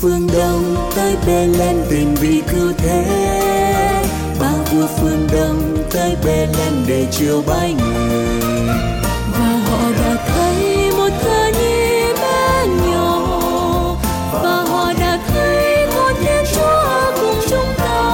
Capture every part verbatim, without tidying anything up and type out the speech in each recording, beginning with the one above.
phương Đông tới Bethlehem tìm vị cứu thế. Ba vua phương Đông tới Bethlehem để chiều bái người. Và họ đã thấy một thơ nhi bé nhỏ, và họ đã thấy con Thiên Chúa cùng chúng ta.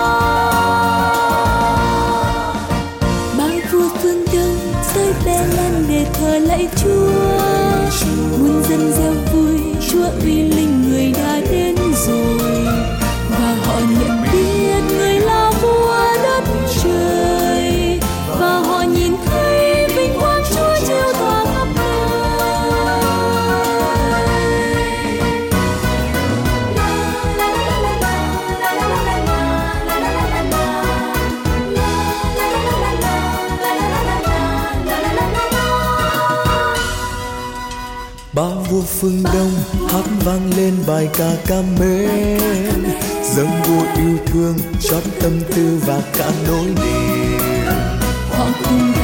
Ba vua phương Đông tới Bethlehem để thờ lạy Chúa. Muôn dân reo vui, Chúa uy linh người đã đến rồi. Và họ nhận biết người là vua đất trời, và họ nhìn thấy vinh quang Chúa chiếu tỏa khắp Ba vua phương Đông hát vang lên bài ca ca mến, dâng vua yêu thương chót tâm tư và cả nỗi niềm. họ cùng